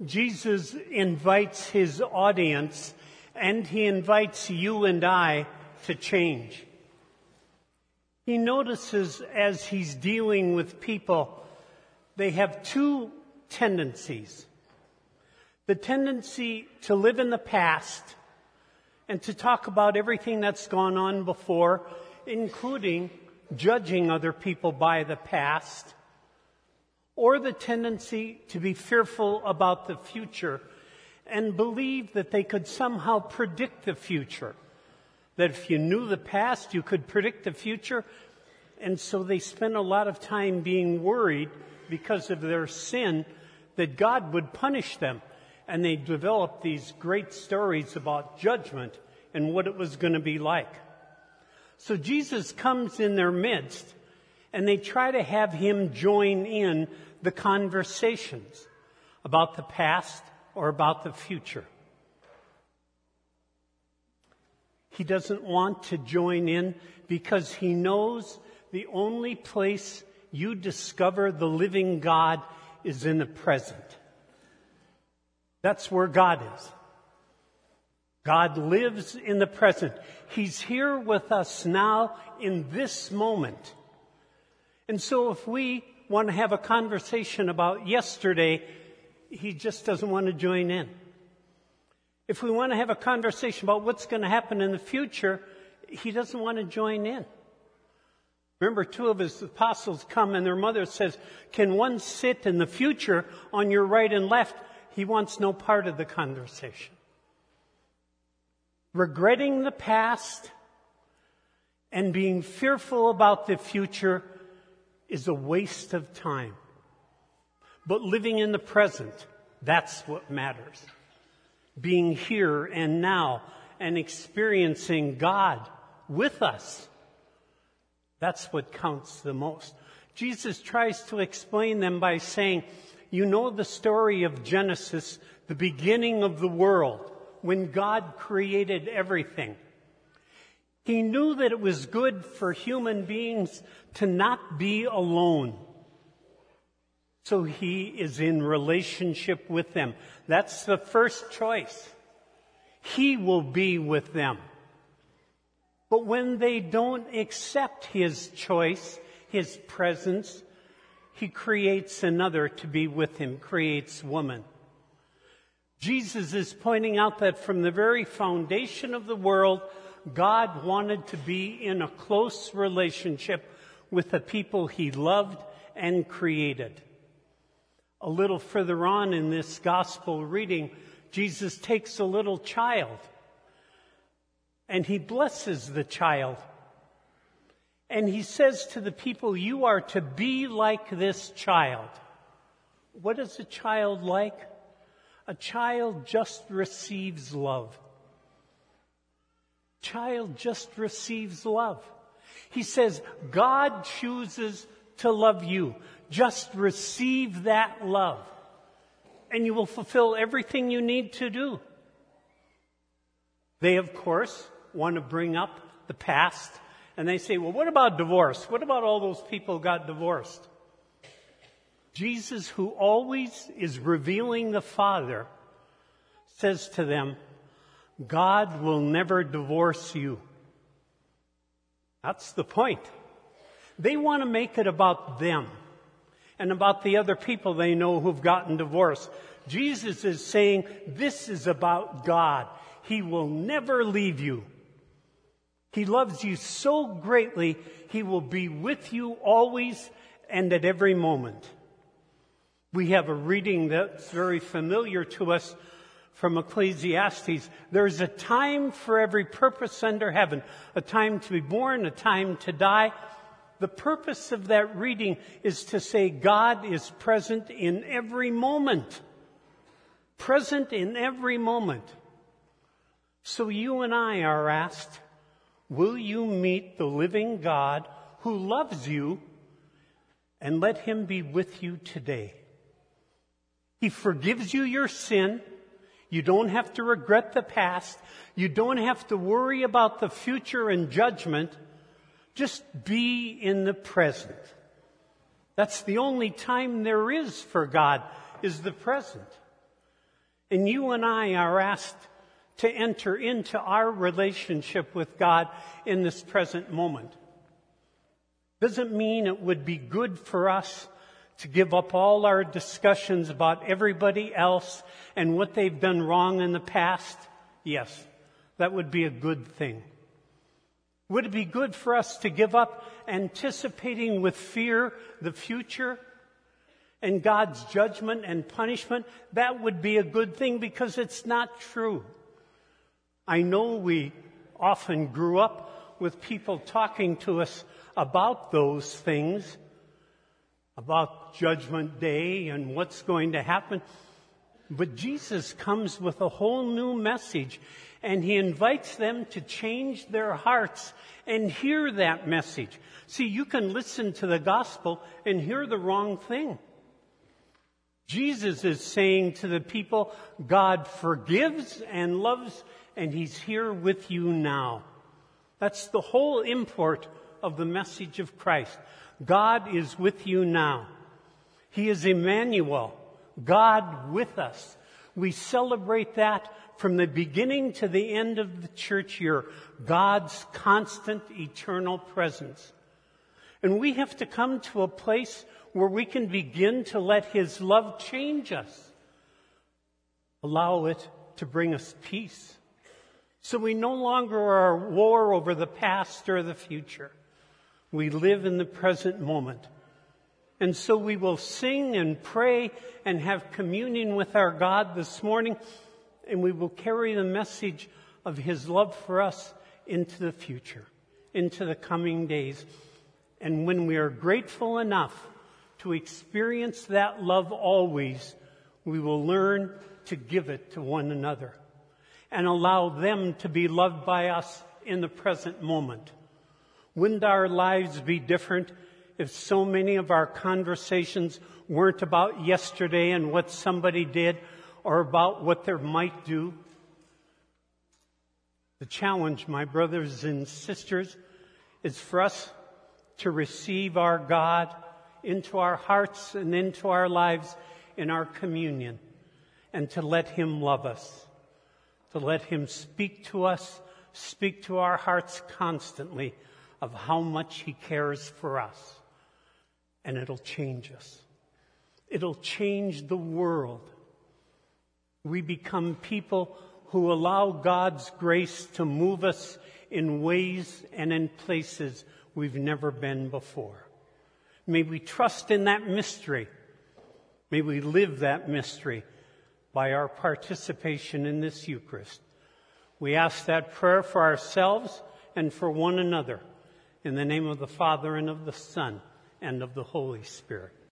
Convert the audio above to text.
Jesus invites his audience, and he invites you and I to change. He notices as he's dealing with people, they have two tendencies. The tendency to live in the past and to talk about everything that's gone on before, including judging other people by the past, or the tendency to be fearful about the future and believe that they could somehow predict the future. That if you knew the past, you could predict the future. And so they spend a lot of time being worried because of their sin that God would punish them. And they develop these great stories about judgment and what it was going to be like. So Jesus comes in their midst, and they try to have him join in the conversations about the past or about the future. He doesn't want to join in because he knows the only place you discover the living God is in the present. That's where God is. God lives in the present. He's here with us now in this moment. And so if we want to have a conversation about yesterday, he just doesn't want to join in. If we want to have a conversation about what's going to happen in the future, he doesn't want to join in. Remember, two of his apostles come and their mother says, "Can one sit in the future on your right and left?" He wants no part of the conversation. Regretting the past and being fearful about the future is a waste of time. But living in the present, that's what matters. Being here and now and experiencing God with us, that's what counts the most. Jesus tries to explain them by saying, you know the story of Genesis, the beginning of the world, when God created everything. He knew that it was good for human beings to not be alone. So he is in relationship with them. That's the first choice. He will be with them. But when they don't accept his choice, his presence, he creates another to be with him, creates woman. Jesus is pointing out that from the very foundation of the world, God wanted to be in a close relationship with the people he loved and created. A little further on in this gospel reading, Jesus takes a little child and he blesses the child. And he says to the people, you are to be like this child. What is a child like? A child just receives love. Child just receives love. He says, God chooses to love you. Just receive that love, and you will fulfill everything you need to do. They, of course, want to bring up the past, and they say, well, what about divorce? What about all those people who got divorced? Jesus, who always is revealing the Father, says to them, God will never divorce you. That's the point. They want to make it about them and about the other people they know who've gotten divorced. Jesus is saying, this is about God. He will never leave you. He loves you so greatly, he will be with you always and at every moment. We have a reading that's very familiar to us from Ecclesiastes. There's a time for every purpose under heaven, a time to be born, a time to die. The purpose of that reading is to say God is present in every moment. Present in every moment. So you and I are asked, will you meet the living God who loves you and let him be with you today? He forgives you your sin. You don't have to regret the past. You don't have to worry about the future and judgment. Just be in the present. That's the only time there is for God, is the present. And you and I are asked to enter into our relationship with God in this present moment. Doesn't mean it would be good for us to give up all our discussions about everybody else and what they've done wrong in the past. Yes, that would be a good thing. Would it be good for us to give up anticipating with fear the future and God's judgment and punishment? That would be a good thing because it's not true. I know we often grew up with people talking to us about those things, about Judgment Day and what's going to happen. But Jesus comes with a whole new message, and he invites them to change their hearts and hear that message. See, you can listen to the gospel and hear the wrong thing. Jesus is saying to the people, God forgives and loves, and he's here with you now. That's the whole import of the message of Christ. God is with you now. He is Emmanuel, God with us. We celebrate that from the beginning to the end of the church year, God's constant eternal presence. And we have to come to a place where we can begin to let his love change us. Allow it to bring us peace. So we no longer are at war over the past or the future. We live in the present moment. And so we will sing and pray and have communion with our God this morning, and we will carry the message of his love for us into the future, into the coming days. And when we are grateful enough to experience that love always, we will learn to give it to one another and allow them to be loved by us in the present moment. Wouldn't our lives be different if so many of our conversations weren't about yesterday and what somebody did or about what they might do? The challenge, my brothers and sisters, is for us to receive our God into our hearts and into our lives in our communion, and to let him love us, to let him speak to us, speak to our hearts constantly of how much he cares for us. And it'll change us. It'll change the world. We become people who allow God's grace to move us in ways and in places we've never been before. May we trust in that mystery. May we live that mystery by our participation in this Eucharist. We ask that prayer for ourselves and for one another. In the name of the Father, and of the Son, and of the Holy Spirit.